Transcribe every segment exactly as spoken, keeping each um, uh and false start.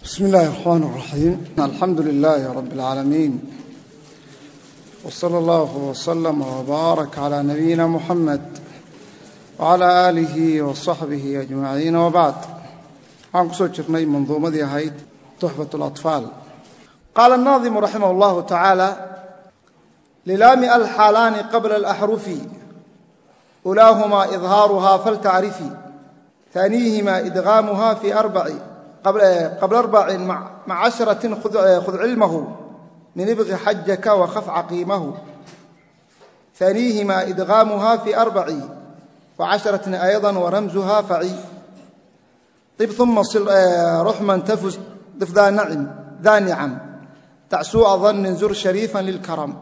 بسم الله الرحمن الرحيم الحمد لله رب العالمين وصلى الله وسلم وبارك على نبينا محمد وعلى آله وصحبه أجمعين وبعد عن قصة شرني منظومة دي هيد تحفة الأطفال. قال الناظم رحمه الله تعالى: للام الحالان قبل الأحرف أولاهما إظهارها فلتعرفي، ثانيهما إدغامها في أربع قبل, قبل أربع مع عشرة خذ, خذ علمه من ابغ حجك وخف عقيمه، ثانيهما إدغامها في أربع وعشرة أيضا ورمزها فعي، طب ثم صل رحما تفز ضف ذا نعم ذا نعم تعسوء ظن زر شريفا للكرم.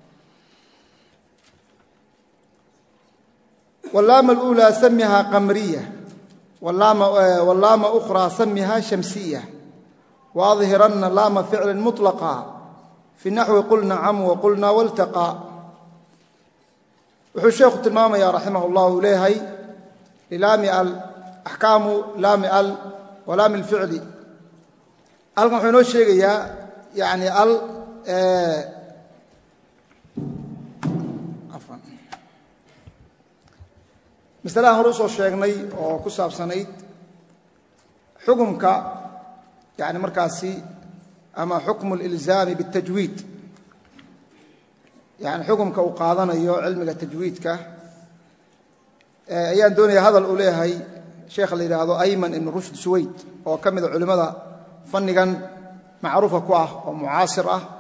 واللام الأولى سمها قمرية، واللام, واللام أخرى سمها شمسية، وأظهرن لام فعل مطلقا في النحو قل نعم وقلنا والتقى. وحو الشيخ تلمامي رحمه الله ليهي للام ال أحكام لام ال ولام الفعل. ألقى حينو الشيخ يعني ال آه عفوا مثلا هرسو الشيخني أو كساب سنيد حكمك يعني مركاسي أما حكم الإلزام بالتجويد، يعني حكمك وقاضنا يو علمك التجويدك أيان دوني هذا الأوليهي شيخ اللي هذا أيمن إن رشد سويد وكمل علماء فنيا معروفة كواه ومعاصرة،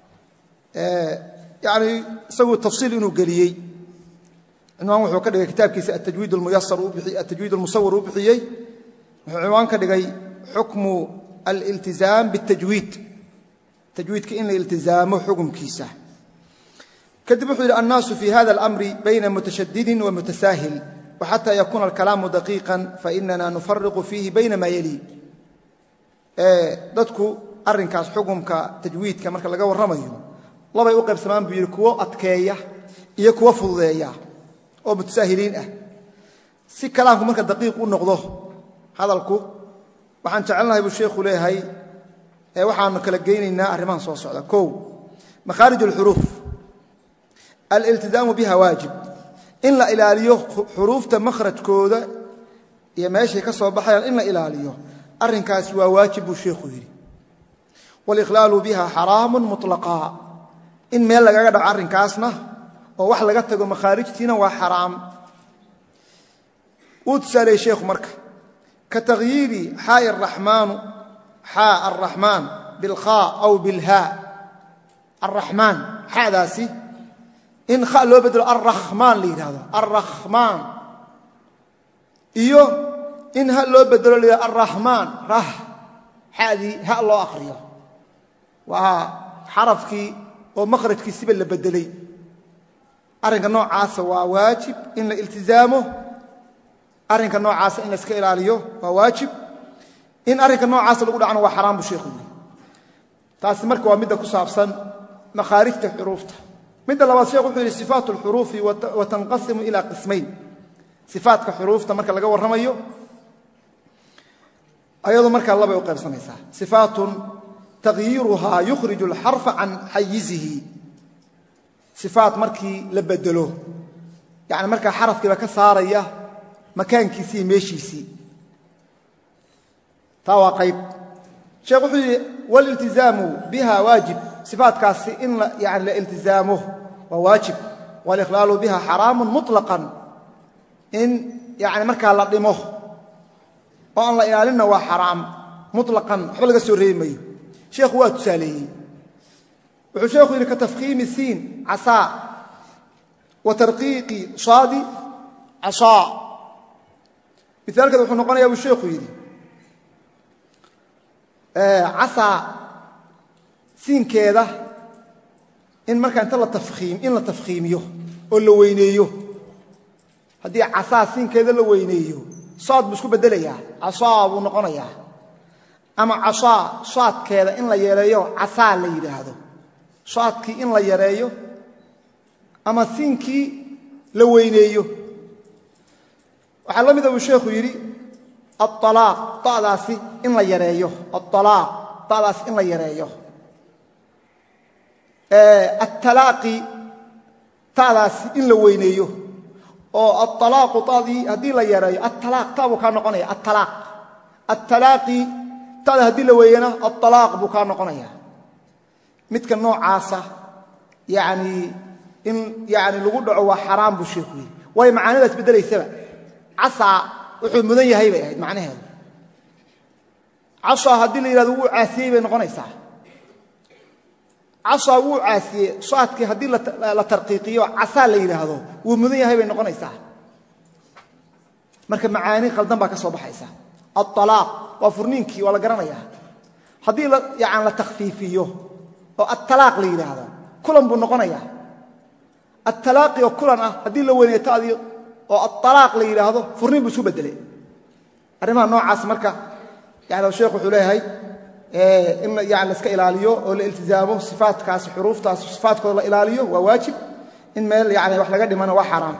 يعني سووا التفصيل إنه قليي إنه هو كده كتاب كيس التجويد الميسر وبحي التجويد المصور وبحيي عنوان كده حكم الالتزام بالتجويد، تجويد كإن الالتزام حكم كيسه. كذب إلى الناس في هذا الأمر بين متشدد ومتساهل، وحتى يكون الكلام دقيقا فإننا نفرق فيه بين ما يلي. dadku arrinkaas xukunka tajwiidka marka laga warramayo laba u qaybsamaan buu kuwa adkeeya iyo kuwa fududeeya oo mutasaahiliin ah. si kalaamku marka daqiiq u noqdo hadalku waxaan jecelnahay buu sheekhu leeyahay ee waxaan kala geynaynaa arrimahan soo socda. kow makharij al-huruf al-iltizam biha wajib, in la ilaaliyo xurufta makhrajkooda iyo meeshay ka soo baxayaan in la ilaaliyo arrinkaas waa waajib buu sheekhu yiri. wal ikhlaalu biha haramun mutlaqa, in meel laga dhaco arrinkaasna oo wax laga tago makharijtiina waa xaraam. uu tusaalay sheekhu marka ka tagyiiri xaa ar-rahmaan xaa ar-rahmaan bil khaa aw bil haa. ar-rahmaan xaadaasi in kha loo bedelo ar-rahmaan li yiraahdo ar-rahmaan, iyo in ha loo bedelo li ar-rahmaan rah xaadi ha loo akhriyo waa xarafkii oo makhrajkiisa la bedelay. arrinka noocaas waa waajib in la iltizaamo, arrinka noocaas in la iska ilaaliyo waa waajib, in arrinka noocaas lagu dhacno waa xaraam buu sheekhu yiri. taasi marka waa mid ku saabsan makharijta xurufta. mid labaad sheekhu wuxuu yiri sifaatul xurufi wa tanqasimu ila qismayn. sifaatka xurufta marka laga warramayo ayadu marka laba u qaybsanaysa sifaatun taghyiruha yukhriju al-harfa an hayyizihi. sifaat markii la bedelo yani marka xarafkiiba ka saaraya makaankiisii meeshiisii, taa waa qayb. sheekhu wuxuu yiri wal iltizaamu biha waajib, sifaatkaasi in yani la iltizaamo waa waajib. wal ikhlaalu biha haraamun mutlaqan, in yani marka la dhimo oo aan la ilaalina waa xaraam mutlaqan, waxba laga soo reebayo. sheekhu waa tusaaleeyay wuxuu sheekhu yiri ka tafkhiimi siin asaa wa tarqiiqi saadi asaa. مثالك wuxuu noqonayaa uu sheekhu yiri ee asaa siinkeeda in marka inta la tafkhiim in la tafkhiimiyo oo la weyneeyo, hadii asaa siinkeeda la weyneeyo saad buu isku bedelayaa asaa buu noqonayaa. ama asaa saadkeeda in la yareeyo asaa la yiraahdo, saadkii in la yareeyo ama siinkii la weyneeyo. waxaa la mid ah uu sheekhu yiri الطلاق طاداسي إن لا يريه الطلاق طاداسي إن لا يريه التلاقي طاداسي إن لا وينيه أو الطلاق طادي هدي لا يريه الطلاق طابو كان نقنيه الطلاق التلاقي طاد هدي لا وينه الطلاق بو كان نقنيه midka noocaasa yaani in yaani lagu dhaco waa xaraam bu sheekhu way macaanidaas bedelaysaba asa wuxuu mudan yahay bay ahayd macnaheedu asa hadii la yiraahdo uu caasiyay bay noqonaysaa asa uu caasiyay saadkii hadii la tarqiiqiyo asa la yiraahdo uu mudan yahay bay noqonaysaa marka macaani qaldan baa ka soo baxaysa at-talaaq waa furniinkii wala garanaya hadii la yaani la takhfiifiyo الطلاق لي هذا كلن بو نقنيا الطلاق وكلن هدي لو وينيتادي او الطلاق لي هذا فرنين بو سو بدلي اريما نوعاس marka yaani oo sheekhu wuxuu leeyahay ee in yaani iska ilaaliyo oo la iltizaamo sifaadkaas xuruuftaas sifaadkooda la ilaaliyo waa waajib in meel yaani wax laga dhimano waa xaraam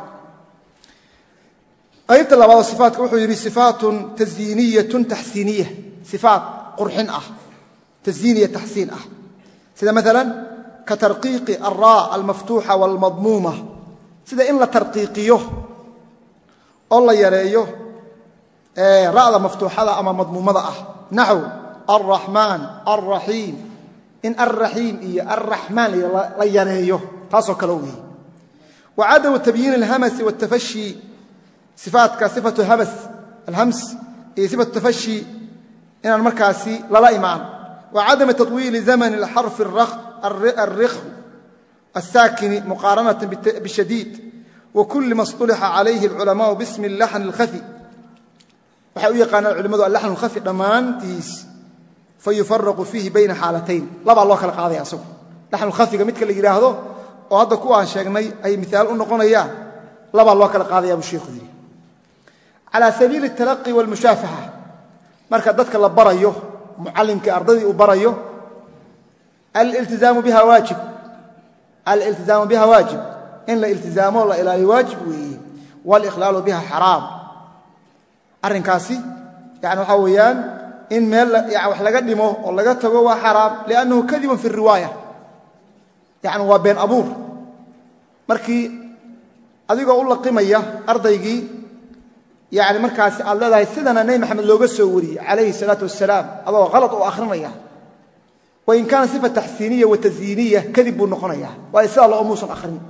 ayta labaad sifaadka wuxuu yiri sifaatun tazyiniyatun tahsiniyah sifaat qurxin ah tazyiniyah tahsin ah سيدا مثلا كترقيق الراء المفتوحة والمضمومة سيدا إن لا ترقيقيه الله يريه آه راء مفتوحة أما مضمومة نحو الرحمن الرحيم إن الرحيم إيه الرحمن لا يريه خاصة كلوه وعدم تبيين الهمس والتفشي صفات كصفة همس الهمس إيه صفة التفشي إن المركاسي لا لا إيمان وعدم تطويل زمن الحرف الرخ الرخ الساكن مقارنة بالشديد وكل ما اصطلح عليه العلماء باسم اللحن الخفي وحاول قال العلماء اللحن الخفي ضمان تيس فيفرق فيه بين حالتين لبا الله خلق هذا ياسو لحن الخفي midka la yiraahdo oo hadda ku aan sheegnay ay misaal u noqonayaan laba الله خلق هذا ابو شيخ yiri على سبيل التلقي والمشافهه marka dadka la barayo معلمك أرضي وبريه الالتزام بها واجب الالتزام بها واجب إن لا التزام الله إلى واجب والإخلال بها حرام أرنكاسي يعني حويان إن مال يعني وحلا قدمه والله قد تقوى حرام لأنه كذب في الرواية يعني هو بين أبور مركي أذيك أقول لك قيمية أرضيكي يعني مركز الله يسدنا نبي محمد لو بسوري عليه الصلاة والسلام الله غلط وآخرنا وإن كان صفة تحسينية وتزيينية كذب ونقنية وإساء الله أموس آخرين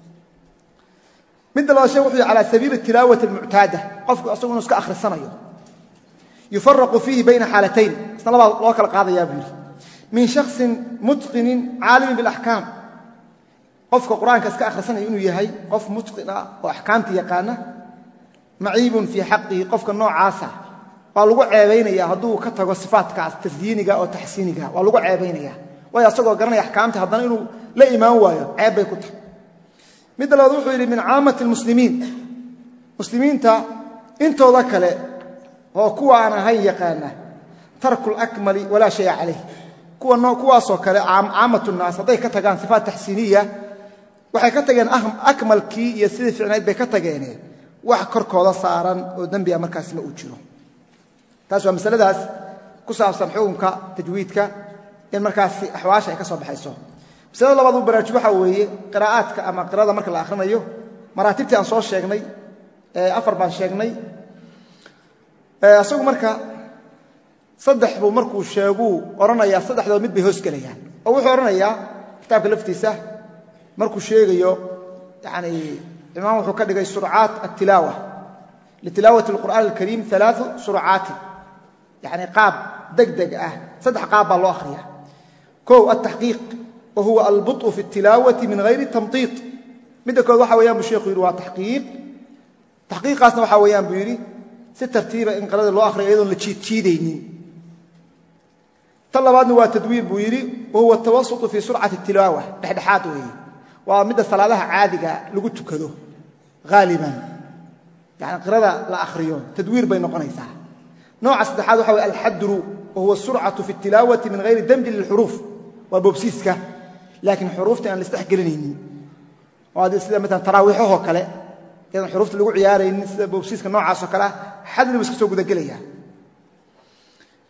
من الله شيء على سبيل التلاوة المعتادة قفك أصلا نسك آخر السنة يفرق فيه بين حالتين الله خلق هذا يا ابني من شخص متقن عالم بالأحكام قفك قرآن كسك آخر السنة يقولوا يهي قف متقن وأحكامتي يقانا معيب في حقه قفك النوع عاسى ولو عيبينيا هدو كتغو صفاتك تزيينيغا او تحسينيغا ولو عيبينيا ويا اسغو غرنيا احكامته هدنا انو لا ايمان وايو عيب باي كنت ميد لو وحو يري من عامه المسلمين مسلمين تا انتو ذكله oo kuwa aan ahay yaqaana tarkul akmali wala shay alayh kuwa noo kuwaasoo kale caamatu naas haday ka tagaan sifaat tahsiiniya waxay ka tageen akmalki iyo sidii fiicnayd bay ka tageen wax korkooda saaran oo dambiya markaas ma u jiro taas waa masaladaas ku saabsan xukunka tajwiidka in markaas ahwaasha ay ka soo baxayso masalada labaad uu baraaj waxa weeye qiraa'aadka ama qiraada marka la akhrinayo maraatibtii aan soo sheegnay ee afar baan sheegnay ee asagu marka saddex buu markuu sheego oranaya saddexdood mid bay hoos galayaan oo wuxuu oranayaa kitaabka laftiisa markuu sheegayo yaani إمام وحو كدغاي سرعات التلاوة لتلاوة القرآن الكريم ثلاث سرعات يعني قاب دقدق اه صدح قاب الله أخريا كو التحقيق وهو البطء في التلاوة من غير التمطيط مدى كو وحا ويان بشيخ يروى تحقيق تحقيق أصلا وحا ويان بيري ست ترتيبة إن قرد الله أخريا أيضا لتشيدينين طلبات نوى تدوير بيري وهو التوسط في سرعة التلاوة دحدحاته ومدى صلاة عادقة لقد تكذو غالبا يعني قرأة لا أخريون تدوير بين قنيسة نوع السدحات هو الحدر وهو السرعة في التلاوة من غير دمج للحروف والبوبسيسكا لكن حروف تان الاستحقرينين وهذا سيدا مثلا تراويحه وكلا كذا حروف اللي عيارين بوبسيسكا نوع عصا كلا حد اللي بسكسو قد قليا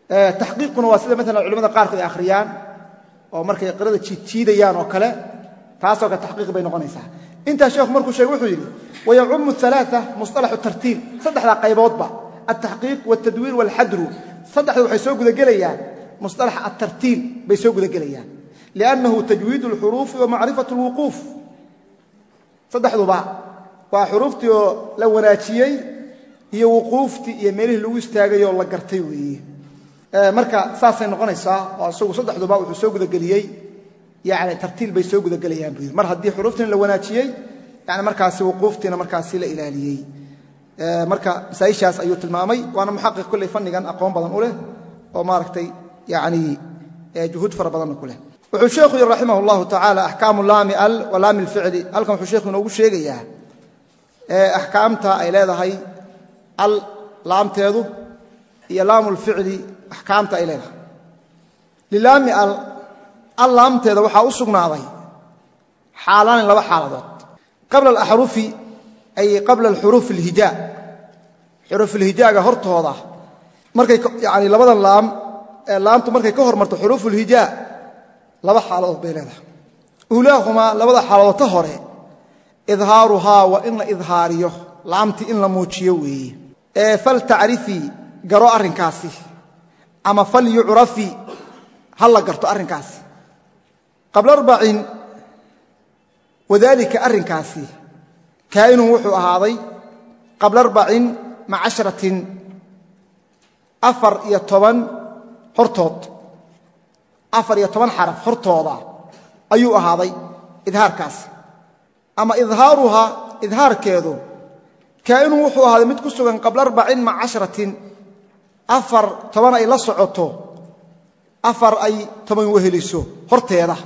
taxqiiquna waa sida maalan culimada qaarkood ay akhriyaan oo markay qirada jiidjiidayaan oo kale taasoo ka taxqiiq bay noqonaysaa inta sheekhu markuu sheegay wuxuu yidhi wayacumu alaaa musطalaxu tartiib saddexdaa qayboodba altahqiiq wاltadwiir wاlxadru saddexda waxay soo gudagelayaan musطalax atartiil bay soo gudagelayaan liannahu tajwiid اlxuruufi wa macrifat اlwuquuf saddexduba waa xuruuftii oo la wanaajiyey iyo wuquuftii iyo meelihii lagu istaagayoo la gartay weeye marka saasay noqonaysaa oo isagu saddexduba wuxuu soo gudageliyey yani tartiil bay soo gudagelayaan buu yidhi mar haddii xuruuftiina la wanaajiyey yani markaasi wuquuftiina markaasi la ilaaliyey marka masaa'ishaas ayuu tilmaamay waana muxaqiq kolley fannigan aqoon badan u leh oo maaragtay yani juhuud fara badanna ku leh wuxuu sheekhu yidhi raximah اllahu tacaala axkaamu laami al wa laami اlficli halkan wuxuu sheekhu inoogu sheegayaa axkaamta ay leedahay al laamteedu iyo laamu lficli axkaamta ay leedahay lilaami al al laamteeda waxaa u sugnaaday xaalaani laba xaaladood qabla alaxrufi ay qabla alxuruuf alhijaa xuruufulhijaaga hortooda markay yani labadan laam laamtu markay ka hormarto xuruufulhijaa laba xaaladood bay leedahay uulaahumaa labada xaaladood ta hore idhaaruhaa waa in la idhaariyo laamtii in la muujiyo weeye ee faltacrifii garo arrinkaasi ama falyucrafi ha la garto arrinkaasi qabla arbacin wadaalika arrinkaasi kaa'inun wuxuu ahaaday qabla arbacin maca cashratin afar iyo toban hortood afar iyo toban xaraf hortooda ayuu ahaaday idhaarkaasi ama idhaaruhaa idhaarkeedu kaa'inun wuxuu ahaaday mid ku sugan qabla arbacin maca cashratin afar toban ay la socoto afar ay toban weheliso horteeda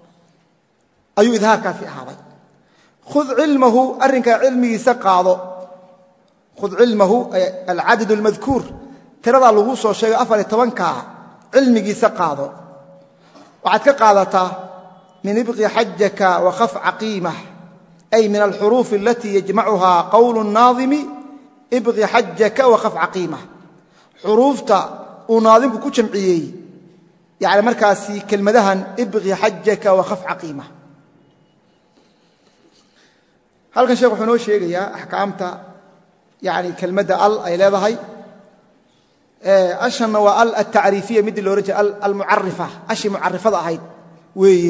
ayuu idhaarkaasi ahaaday khud cilmahu arrinkaa cilmigiisa qaado khud cilmahu alcadad almadkuur tiradaa lagu soo sheegay afar iyo tobankaa cilmigiisa qaado waxaad ka qaadataa min ibqi xajaka wakhaf caqiimah ay min alxuruufi alatii yajmacuhaa qowlu الnaadimi ibqi xajaka wakhaf caqiimah xuruufta uu naadimku ku jamciyey yani markaasi kelmadahan ibqi xajaka wakhaf caqiimah halkan sheekh wuxuu noo sheegayaa axkaamta yani kelmadda al ay leedahay ashanna waa al altacriifiya middii loohan jeeda almucarifa ashii mucarifada ahayd weeye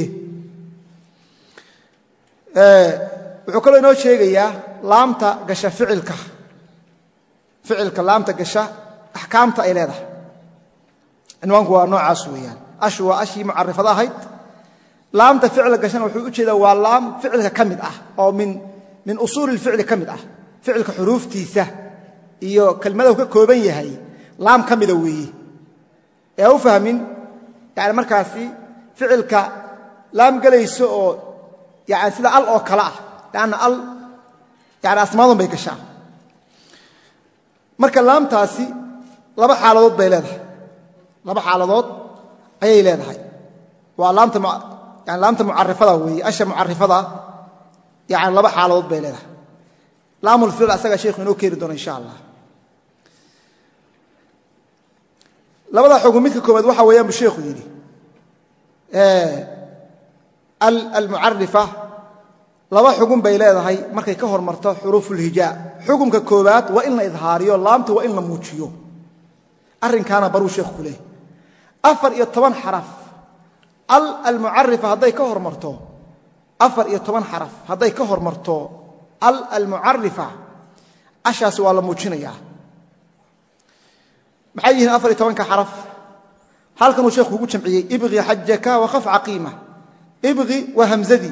wuxuu kaloo inoo sheegayaa laamta gasha ficilka ficilka laamta gasha axkaamta ay leedahay cinwaanku waa noocaas weeyaan ashu waa ashii mucarifada ahayd laamta ficilka gashana wuxuu u jeedaa waa laam ficilka ka mid ah oo min min usuuli اlficli ka mid ah ficilka xuruuftiisa iyo kelmadahu ka kooban yahay laam ka mida weeye ee u fahmin yani markaasi ficilka laam gelayso oo yani sida al oo kale ah lanna al yani asmaadun bay gashaa marka laamtaasi laba xaaladood bay leedahay laba xaaladood ayay leedahay waa laamta yani laamta mucarifada weeye asha mucarifada yani laba xaaladood bay leedahay laamulficl asagaa sheekhu inoo keeni doona insha allah labada xugun midka koobaad waxa weeyaan buu sheekhu yidhi almucarifa laba xugun bay leedahay markay ka hormarto xuruufulhijaa xukunka koobaad waa in la idhaariyo laamta waa in la muujiyo arrinkaana baruu sheekhu ku leehay afar iyo toban xaraf al almucarifa hadday ka hormarto afar iyo toban xaraf hadday ka hormarto al almucarifa ashaas waa la muujinayaa maxay yihiin afar iyo tobanka xaraf halkanuu sheekhu ugu jamciyey ibqi xajaka wakhaf caqiima ibqi waa hamzadii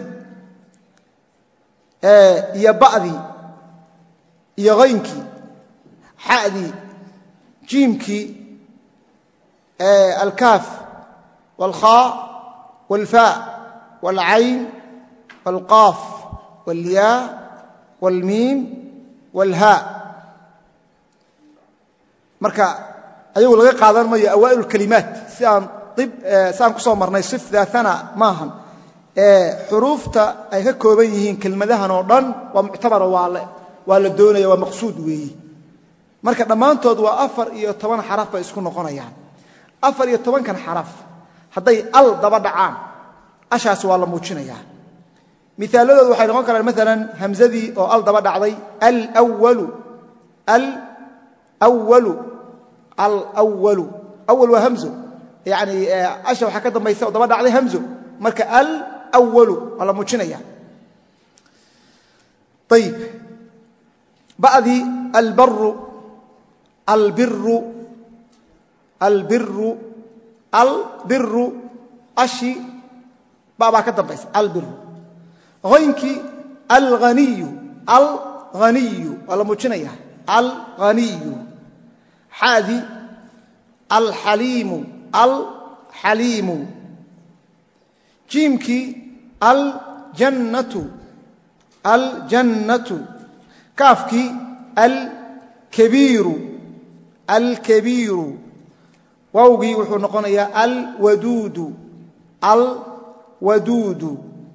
iyo ba'dii iyo haynkii xa'dii jiimkii alkaaf wاlkhaa wاlfaa wاlcayn wاlqaaf wاlyaa wاlmiim wاlhaa marka ayagu laga qaadan mayo awaa'il اkalimaat si aan si aan ku soo marnay sif daatana maahan xuruufta ay ka kooban yihiin kelmadahan oo dhan waa muctabara waa la doonaya waa maqsuud weeyi marka dhammaantood waa afar iyo toban xaraf bay isku noqonayaan afar iyo tobankan xaraf hadday al daba dhacaan ashaas waa la muujinayaa misaaladoodu waxay noqon karaan maalan hamzadii oo al daba dhacday alwalu alwalu alwalu awal waa hamzo yani asha waxaa ka dambaysa oo daba dhacday hamzo marka alwalu waa la muujinaya ayib ba'dii albaru albiru albiru albiru ashi ba baa ka dambaysa albiru hoynkii alghaniyu alghaniyu waa la muujinaya alghaniyu xaadii alxaliimu alxaliimu jiimkii aljannatu aljannatu kaafkii alkabiiru alkabiiru waawgii wuxuu noqonayaa alwaduudu alwaduudu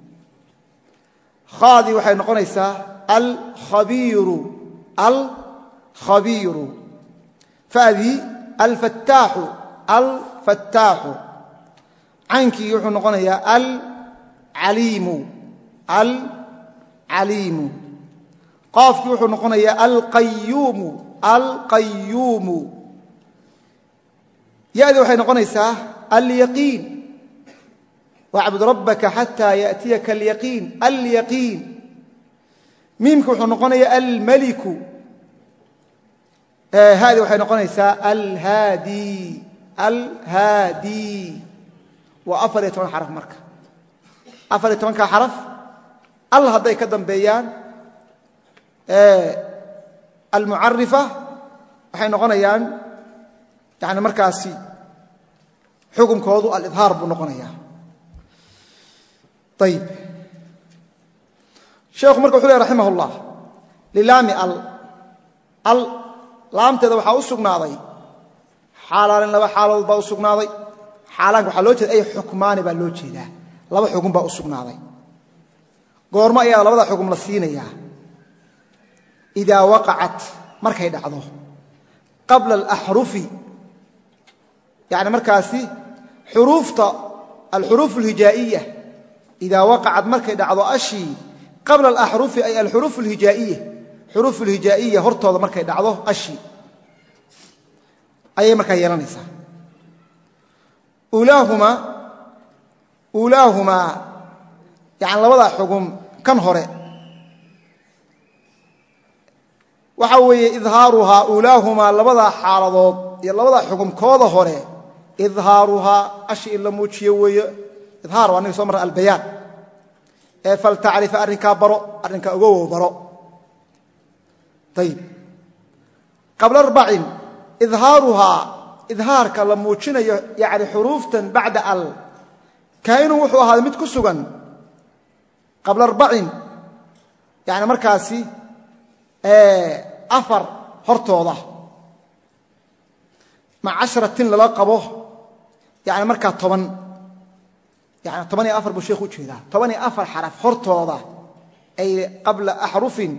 khaadii waxay noqonaysaa alkhabiiru alkhabiiru fa'dii alfattaaxu alfattaaxu caynkii wuxuu noqonayaa alcaliimu alcaliimu qaafkii wuxuu noqonayaa alqayuumu alqayuumu ya'dii waxay noqonaysaa alyaqiin wacbud rabbaka xataa ya'tiyaka alyaqiin alyaqiin miimka wuxuu noqonayaa almaliku haadii waxay noqonaysaa alhaadi alhaadi waa afar iyo toban xaraf marka afar iyo tobanka xaraf al hadday ka dambeeyaan almucarifa waxay noqonayaan yani markaasi xukunkoodu alidhaar buu noqonayaa ayib sheekhu marka wuxu leh raximah اllah lilaami al al laamteeda waxaa u sugnaaday xaalaanin laba xaaladood baa u sugnaaday xaalaanka waxaa loo jeeda ay xukmaani baa loo jeedaa laba xukun baa u sugnaaday goormo ayaa labada xukun la siinayaa idaa waqacat markay dhacdo qabla alaxrufi yani markaasi xuruufta alxuruuf alhijaa'iya idaa waqacat markay dhacdo ashii qabla alaxrufi ay alxuruuf alhijaa'iya xuruuf alhijaa'iya hortooda markay dhacdo ashii ayay markaa yeelanaysaa ulaahumaa ulaahumaa yani labada xugum kan hore waxa weeye idhaaruhaa ulaahumaa labadaa xaaladood iyo labadaa xugumkooda hore idhaaruhaa ashi in la muujiyo weeye idhaar waa aniga soo marra albayaan ee faltacrifa arrinkaa baro arrinkaa ogowow baro ayib qabla arbacin idhaaruhaa idhaarka la muujinayo yani xuruuftan bacda al kaa'inun wuxuu ahaaday mid ku sugan qabla arbacin yani markaasi afar hortooda mac cashratin lala qabo yani markaa toban yani toban iyo afar buu sheekhu u jeedaa toban iyo afar xaraf hortooda ay qabla axrufin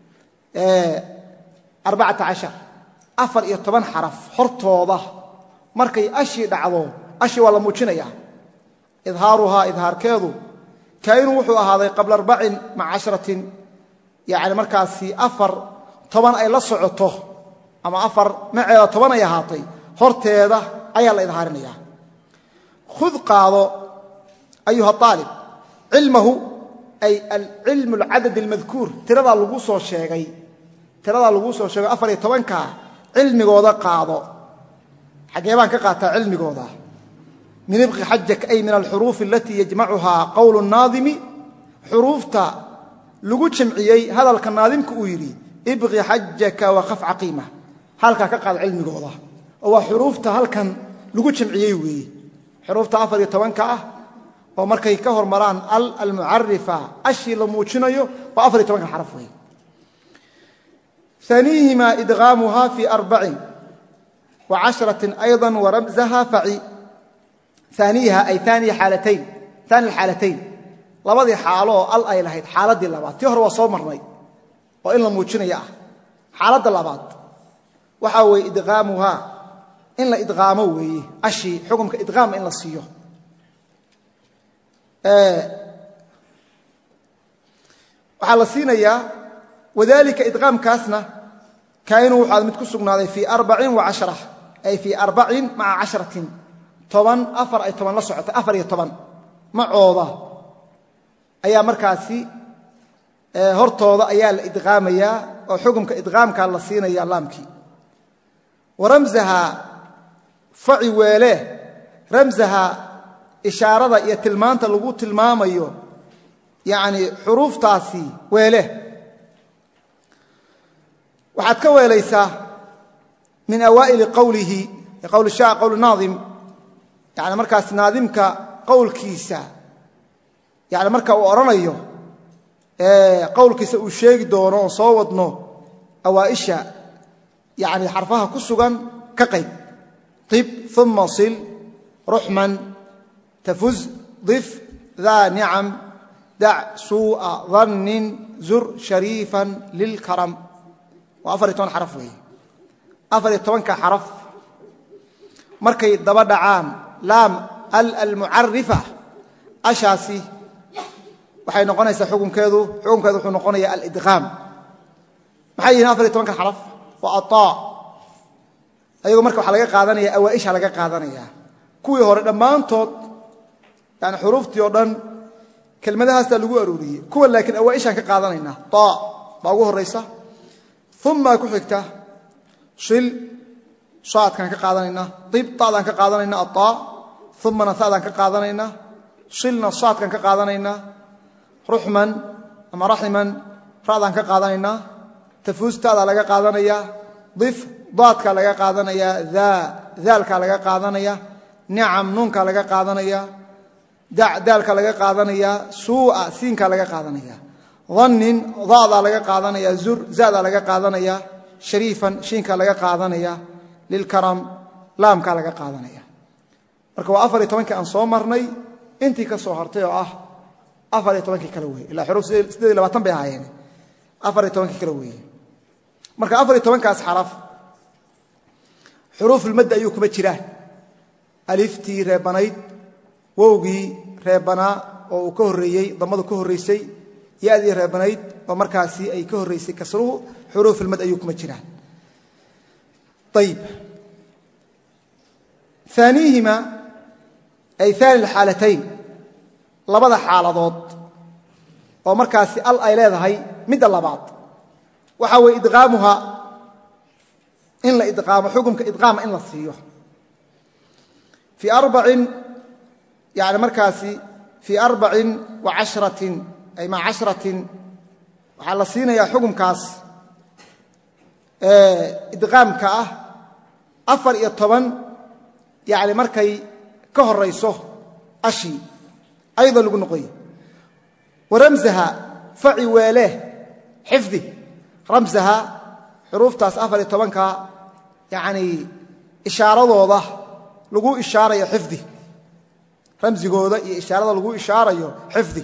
arbacata cashar afar iyo toban xaraf hortooda markay ashii dhacdo ashii waa la muujinayaa idhaaruhaa idhaarkeedu kaa'inun wuxuu ahaaday qabla arbacin maca cashratin yani markaasi afar toban ay la socoto ama afar maceeda toban ay ahaatay horteeda ayaa la idhaarinaya khud qaado ayuha aalib cilmahu ay alcilmu alcadad almadkuur tiradaa lagu soo sheegay tiradaa lagu soo sheegay afar iyo tobanka cilmigooda qaado xaggee baan ka qaataa cilmigooda min ibqi xajak ay min alxuruuf alatii yajmacuhaa qowlu naadimi xuruufta lagu jamciyey hadalka naadimka uu yidhi ibqi xajaka wakhaf caqiima halkaa ka qaado cilmigooda oo waa xuruufta halkan lagu jamciyey weeye xuruufta afar iyo tobanka ah oo markay ka hormaraan al almucarifa ashii la muujinayo waa afar iyo tobanka xaraf weeye ثانيهما إدغامها في أربع وعشرة أيضا ورمزها فعي ثانيها أي ثاني حالتين ثاني الحالتين لبضي حالو ال أي لهيد حالة دي لبات تهر وصومرني وإن لم يوجني حالة اللبات وحاوي إدغامها in la idqaamo weeye ashi xukumka idqaam in la siiyo ee waxa la siinayaa wadaalika idqaamkaasna kaayinu waxa mid ku sugnaaday fi arba'in wa ashara ay fi arba'in ma'a asharatin toban afar ay toban la socota afar iyo toban macooda ayaa markaasi ee hortooda ayaa la idqaamaya oo xukumka idqaamka la siinaya laamki waramzaha fa'i weele ramzaha ishaarada iyo tilmaanta lagu tilmaamayo yaani xuruftaasi weele waxaad ka weelaysaa min awaa'il qawlihi qawl shaa qawl naazim yaani markaas naadimka qawlkiisa yaani marka uu oranayo ee qawlkiisa uu sheegi doono soo wadno awaaisha yaani xarfaha ku sugan ka qayb طب ثم صل رحما تفز ضف ذا نعم دع سوء ظن زر شريفا للكرم وأفريتون حرف وي أفريتون كحرف مركي دبا عام لام ال المعرفة أشاسي وحي نقونيس حكم كذو حكم كذو حكم نقوني الإدغام محي أفريتون كحرف وأطاع ayagu marka waxa laga qaadanaya awaaisha laga qaadanaya kuwii hore dhamaantood yani xuruftii oo dhan kelmadahaas lagu aruuriyay kuwa laakiin awaaisha ka qaadanayna ta baa ugu horeysa thumma ku xigta shil shaadkan ka qaadanayna dib taadan ka qaadanayna ta thumma nasaadan ka qaadanayna shilna shaadkan ka qaadanayna ruhman ama rahiman raadan ka qaadanayna tafuustada laga qaadanaya dif daadka laga qaadanaya ذا ذالka laga qaadanaya ni'am nunka laga qaadanaya da' dalka laga qaadanaya su'a siinka laga qaadanaya dhannin daada laga qaadanaya zur zaada laga qaadanaya sharifan shinka laga qaadanaya lil karam laamka laga qaadanaya marka waa afar iyo toban aan soo marnay intii ka soo hartay oo ah afar iyo toban kala weey ila xuruf siddeed iyo labaatan bay ahaayeen afar iyo toban kala weey marka afar iyo toban kaas xaraf حروف المد أيو كما جيران ألفتي ريبانيد ووغي ريبانا أو كهريي ضمد كهريسي يادي ريبانيد ومركاسي أي كهريسي كسروه حروف المد أيو كما جيران طيب ثانيهما أي ثاني الحالتين لبدا حالضات ومركاسي الأيلاد هاي مد اللبعض وحاول إدغامها إن لا إدغام حكمك إدغام إن لا صيح في أربع يعني مركزي في أربع وعشرة أي مع عشرة وعلى صينا يا حكم كاس إدغام كأه أفر يطبن يعني مركي كهر ريسه أشي أيضا لقنقي ورمزها فعي واليه حفظي رمزها حروف تاس أفر يطبنك يعني إشارة وضح لقو إشارة يا حفظي رمزي قوضة إشارة لقو إشارة يا حفظي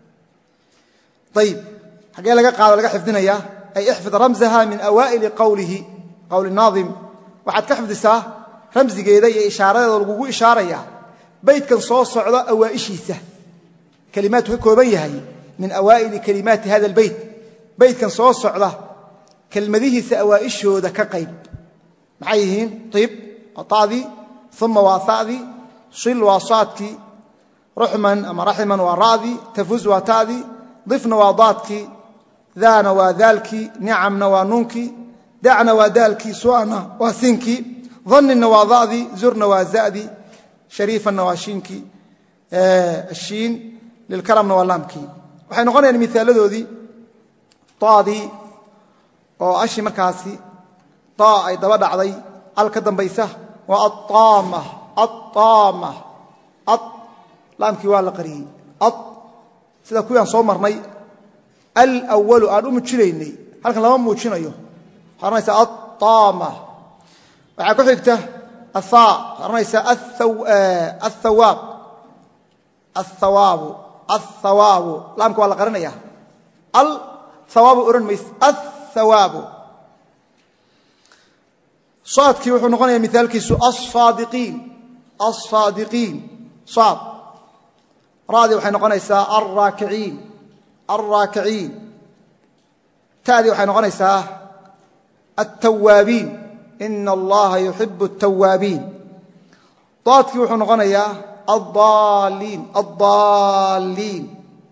طيب حقيقة لقى قال لقى حفظنا يا أي احفظ رمزها من أوائل قوله قول الناظم وحد كحفظ ساه رمزي قوضة يا إشارة لقو إشارة يا بيت كان صوص صعدة أوائشي سه كلماته كوبيها من أوائل كلمات هذا البيت بيت كان صوص صعدة كلمته سأوائشه ذا كقيب معيهين طيب أطاذي ثم واثاذي شل واصاتك رحما أما رحما وراذي تفوز واتاذي ضف نواضاتك ذا نواذالك نعم نوانونك دع نوادالك سوانا واثنك ظن النواضاذي زر نوازادي شريف النواشينك آه الشين للكرم نوالامك وحين نقول يعني مثال ذي طاذي oo ashi markaasi taa ay daba dhacday alka dambaysa waa at-taama at-taama at laamki waa la qariyay at sida ku yaan soo marnay al-awwal aan u mujireynay halkan lama muujinayo harnaysa at-taama waxa ku xigta atha harnaysa ath-thawab ath-thawab ath-thawab laamku waa la qarinaya al-thawab oran mays ثواب صادكي وحو نقونيا مثالكيسو الصادقين الصادقين صاد رادي وحي نقونيسا الراكعين الراكعين تادي وحي نقونيسا التوابين إن الله يحب التوابين ضادكي وحو نقونيا الضالين الضالين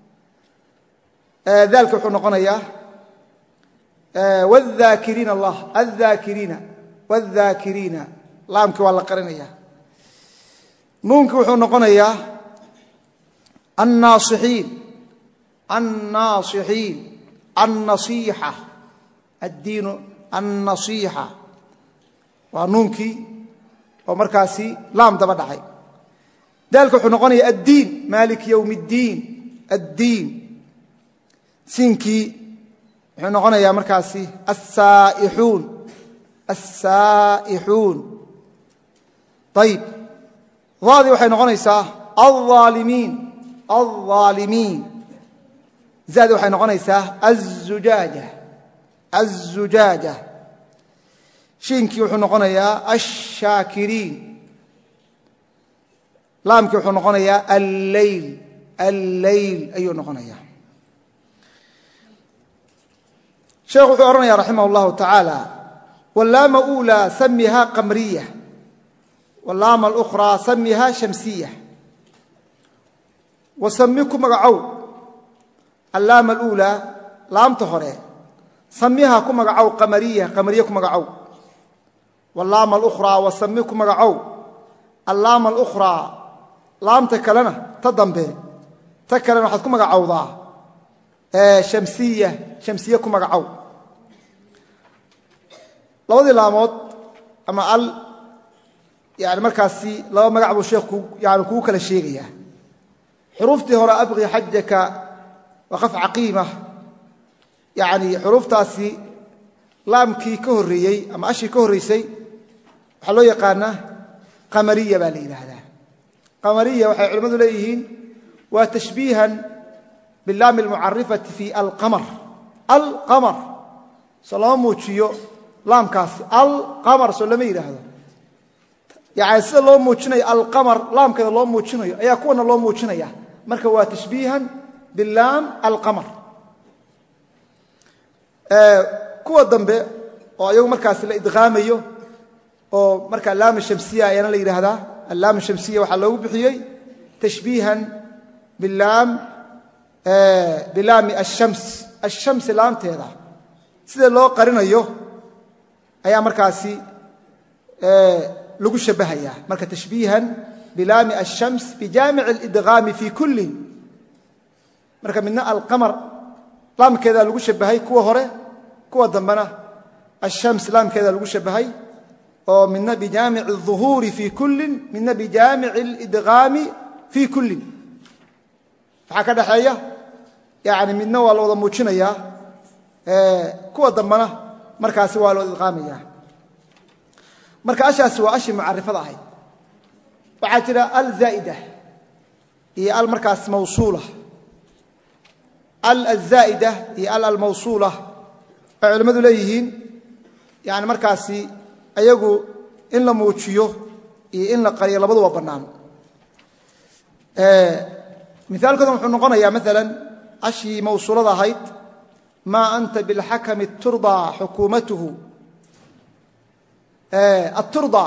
آه ذلك وحو نقونيا آه والذاكرين الله الذاكرين والذاكرين لامك والله قرنيا نونك وحو نقونيا الناصحين الناصحين النصيحة الدين النصيحة ونونكي ومركاسي لام دبدعي ذلك وحو نقونيا الدين مالك يوم الدين الدين سينكي وحو نقونيا مركاسي السائحون السائحون طيب ضادي وحي نقونيسا الظالمين الظالمين زاد وحي نقونيسا الزجاجة الزجاجة شينكي وحو نقونيا الشاكرين لامكي وحو نقونيا الليل الليل أيو نقونيا شيخ وحو أرنيا رحمه الله تعالى واللام أولى سميها قمرية واللام الأخرى سميها شمسية وسميكم مقعو اللام الأولى لام تخرى سميها كم مقعو قمرية قمرية كم مقعو واللام الأخرى وسميكم مقعو اللام الأخرى لام تكلنا تضمبه تكلنا حد كم مقعو ضا شمسية شمسية كم مقعو labadii laamood ama al yaani markaasi laba magac buu sheekhu yaani ku kala sheegaya xuruftii hore abqi hajjaka waqaf aqima yaani xuruftaasi laamkii ka horeeyay ama ashi ka horeysay waxa loo yaqaana qamariya baa la yiraahdaa qamariya waxay culimadu leeyihiin waa tashbiihan billaam almu'arrifati fi alqamar alqamar salaamu jiyo laamkaas alqamar soo lama yiraahdo yaani sida loo muujinayo alqamar laamkeeda loo muujinayo ayaa kuwana loo muujinaya marka waa tashbiihan billaam alqamar ee kuwa dambe oo ayagu markaas la idqaamayo oo marka laam shamsiya ayana la yiraahdaa laam shamsiya waxa loogu bixiyay tashbiihan billaam ee billaam ash-shams ash-shams laamteeda sida loo qarinayo ayaa markaasi ee lagu shabahayaa marka tashbiihan bilaam ash-shams bi jaami' al-idgham fi kull marka minna al-qamar laamkeeda lagu shabahay kuwa hore kuwa dambana ash-shams laamkeeda lagu shabahay oo minna bi jaami' adh-dhuhuri fi kull minna bi jaami' al-idgham fi kull waxa ka dhaxeeya yaani midna waa la wada muujinaya ee kuwa dambana markaasi waa loo idqaamaya marka ashaas waa ashi mu'arrifada ahay waxa jira al zaida iyo al markaas mawsuula al zaida iyo al al mawsuula culimadu leeyihiin yaani markaasi ayagu in la muujiyo iyo in la qariyo labaduba banaan ee misaalkooda wuxuu noqonayaa midalan ashi mawsuulada ahayd ما أنت بالحكم الترضى حكومته آه الترضى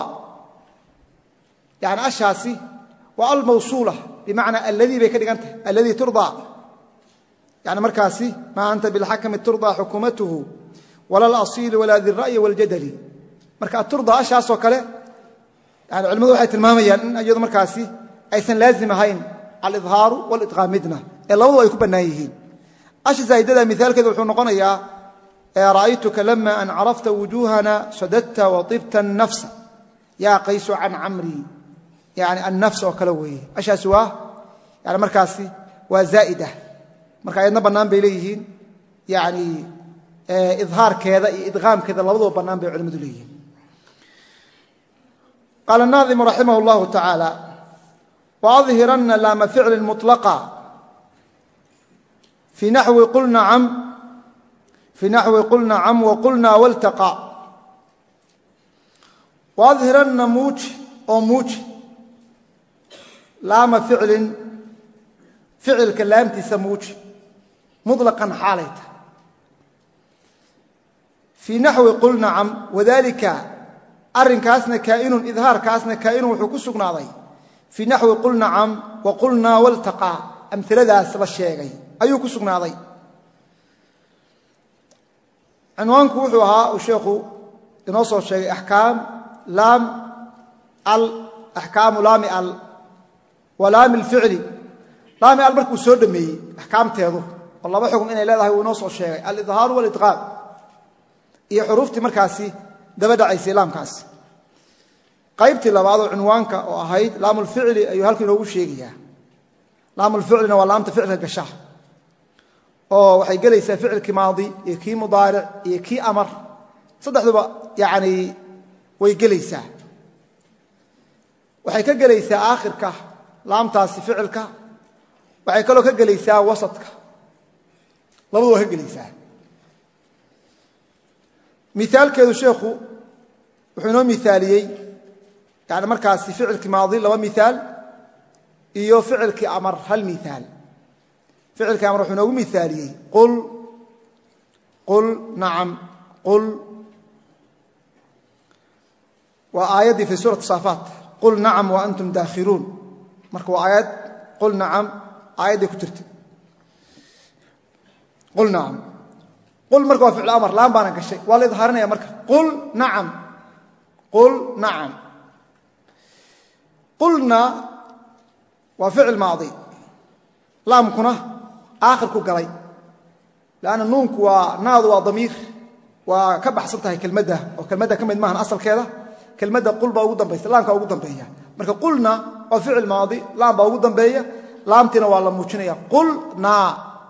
يعني أشاسي والموصولة بمعنى الذي بيكدك أنت الذي ترضى يعني مركاسي ما أنت بالحكم الترضى حكومته ولا الأصيل ولا ذي الرأي والجدل مركا الترضى أشاس وكله يعني علم ذو حيث المامية أيضا مركاسي أيضا لازم هين الإظهار والإدغام مدنة إلا وضع يكون بنايهين أش زايدة مثال كذا وحنا قنيا رأيتك لما أن عرفت وجوهنا سددت وطبت النفس يا قيس عن عمري يعني النفس وكلوه أش سواه يعني مركاسي وزائدة مركا أيضا بنام بيليهين يعني إظهار كذا إدغام كذا لوضع بنام بعلم دليهين قال الناظم رحمه الله تعالى وأظهرن لام فعل مطلقا في نحو قلنا عم في نحو قلنا عم وقلنا والتقى waadhiranna muuji oo muuji laama ficlin ficilka laamtiisa muuji muطlaqan xaalayta fii naxwi qul nacam wadalika arrinkaasna kaa'inun idhaarkaasna kaa'inun wuxuu ku sugnaaday fii naxwi qul nacam wa qulnaa waltaqaa amiladaas la sheegay ayuu ku sugnaaday cinwaanku wuxuu ahaa uu sheekhu inoo soo sheegay axkaam laam al axkaamu laami al wa laami alficli laami al markuu soo dhameeyey axkaamteedu oo laba xukm inay leedahay wuu inoo soo sheegay alidhaaru walidqaam iyo xuruuftii markaasi daba dhacaysay laamkaas qaybtii labaadoo cinwaanka oo ahayd laamulficli ayuu halka inoogu sheegayaa laamulficlina waa laamta ficilka gasha oo waxay gelaysaa ficilkii maadi iyo kii mudaaric iyo kii amar saddexduba yani way gelaysaa waxay ka gelaysaa aakhirka laamtaasi ficilka waxay kaloo ka gelaysaa wasadka labadu waa ka gelaysaa miaalkeedu sheekhu wuxuu inoo miaaliyey yani markaasi ficilkii maadi laba miaal iyo ficilkii amar hal miaal ficilkii amar wuxuu inoogu miaaliyey qul qul nacam qul waa aayaddii fii suurati saafaat qul nacam wa antum daakhiluun marka waa aayad qul nacam aayadday ku jirta qul nacam qul marka waa ficil amar laan baana gashay waa la idhaarinaya marka qul nacam qul nacam qulna waa ficil maadi laamkuna aakhirku galay lanna nuunku waa naadu waa damiir waa ka baxsan tahay kelmadda oo kelmadda ka mid maahan asalkeeda kelmadda qul baa ugu dambaysa laamkaa ugu dambeeya marka qulna waa ficil maadi laam baa ugu dambeeya laamtiina waa la muujinaya qulnaa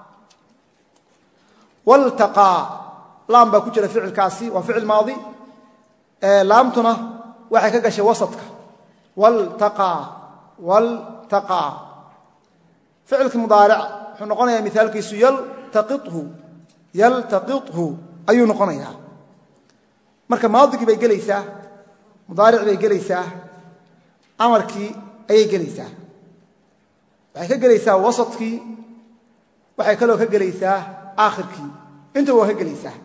waltaqaa laam baa ku jira ficilkaasi waa ficil maadi laamtuna waxay ka gashay wasadka waltaqaa waltaqaa ficilkii mudaaric wuxuu noqonayaa miaalkiisu yaltaqithu yaltaqithu ayuu noqonayaa marka maadigii bay gelaysaa mudaaric bay gelaysaa amarkii ayay gelaysaa waxay ka gelaysaa wasadkii waxay kaloo ka gelaysaa aakhirkii intuba waa ka gelaysaa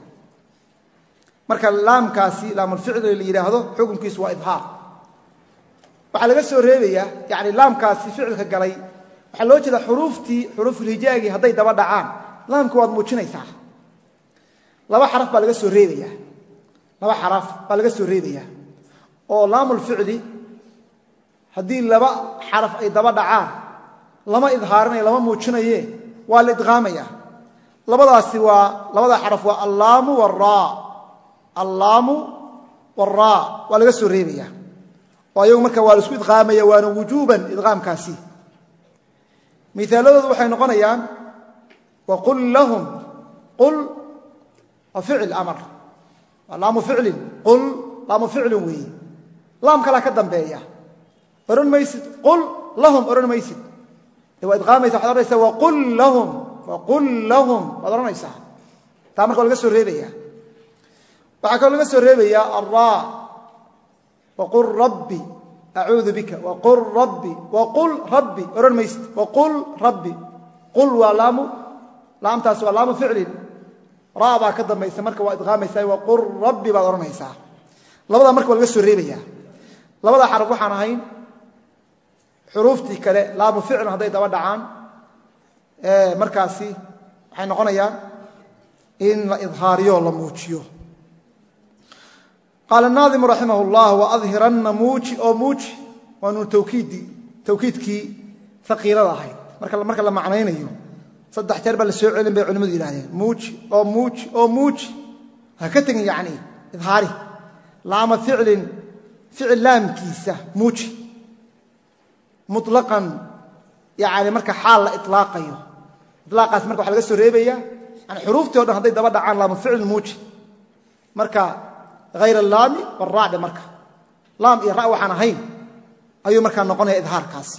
marka laamkaasi laamulficli la yidhaahdo xukunkiisu waa idhaar waxaa laga soo reebayaa yani laamkaasi ficilka galay waxaa loo jeeda xuruuftii xuruufulhijaagii hadday daba dhacaan laamka waad muujinaysaa laba xaraf baa laga soo reebayaa laba xaraf baa laga soo reebayaa oo laamulficli haddii laba xaraf ay daba dhacaan lama idhaarinayo lama muujinaye waa la idqaamaya labadaasi waa labada xaraf waa allaamu waraa allaamu waraa waa laga soo reebaya oo ayagu marka waa la isku idqaamaya waana wujuuban idqaamkaasi miaaladoodu waxay noqonayaan waqul lahum qul waa ficil amar waa laamu ficlin qul laamu ficlin weeye laam kalaa ka dambeeya odhan maysid qul lahum odhan maysid de waa idqaamaysa waxad odhanaysaa waqul lahum waqul lahum waad odhanaysaa taa marka waa laga soo reebaya waxaa kaloo laga soo reebayaa alraa waqul rabbi acuudu bika waqul rabbi waqul rabbi odhan maysid waqul rabbi qul waa laamu laamtaasi waa laamu ficlin raa baa ka dambaysa marka waa idqaamaysaa waqul rabbi baad odhanaysaa labadaa marka waa laga soo reebaya labada xaraf waxaan ahayn xuruuftii kale laamu ficlin hadday daba dhacaan markaasi waxay noqonayaan in la idhaariyo la muujiyo qaala naadimu raximah اllah waadhiranna muuji oo muuji waa nuun tawkiidkii haqiilada ahayd marka la macnaynayo saddex jeer baa la soo celin bay culimmadu yidhahdeen muuji oo muuji oo muuji ha ka tegin yani idhaari laama ficlin ficil laamkiisa muuji muطlaqan yani marka xaal la ilaaqayo ilaaqaas marka waxa laga soo reebaya yani xuruuftii o dhan hadday daba dhacaan laamu ficlin muuji marka hayr alaami waraade marka laam iyo ra waxaan ahayn ayuu markaa noqonaya idhaarkaasi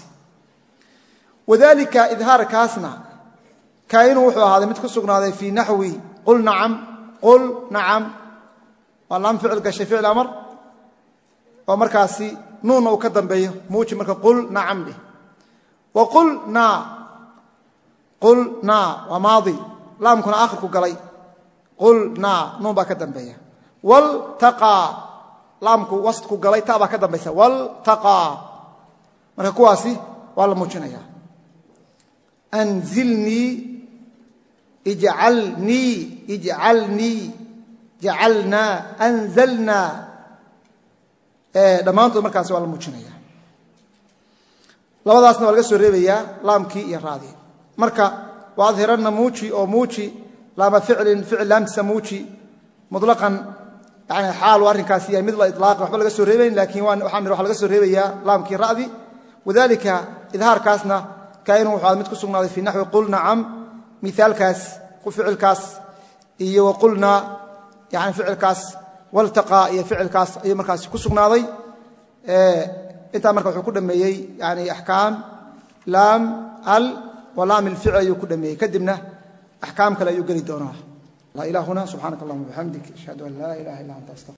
wadalika idhaarkaasna kainuu wuxuu ahaaday mid ku sugnaaday fii naxwi qul nacam qul nacam waa laam ficil gashay ficil amar oo markaasi nuunna uu ka dambeeyo muuji marka qul nacam dheh wa qulnaa qulnaa waa maadi laamkuna aakhirku galay qulnaa nuun baa ka dambeeya waltaqaa laamku wasdku galay ta baa ka dambaysa waltaqaa marka kuwaasi waa la muujinaya anzilnii ijcalnii ijcalnii jacalnaa anzalnaa dhammaantood markaasi waa la muujinaya labadaasna waa laga soo reebayaa laamkii iyo raadii marka waadhiranna muuji oo muuji laama ficlin ficil laamtiisa muuji muطlaqan yani xaalu arrinkaasi yahay mid la iطlaaqi waxba laga soo reebayn lakin waxaan waxa laga soo reebayaa laamkii ra'di wadalika idhaarkaasna kainu wuxuu mid ku sugnaaday fii naxwi qul nacam miaalkaas ficilkaas iyo waqulnaa yani ficilkaas waltaqaa iyo ficilkaas ayuu markaasi ku sugnaaday intaa marka wuxuu ku dhameeyey yani axkaam laam al wa laam ilficl ayuu ku dhameeyey kadibna axkaam kale ayuu geli doonaa ilaa huna subxaanaka allahuma bixamdik ashhadu an laa ilaha illa anta astaqir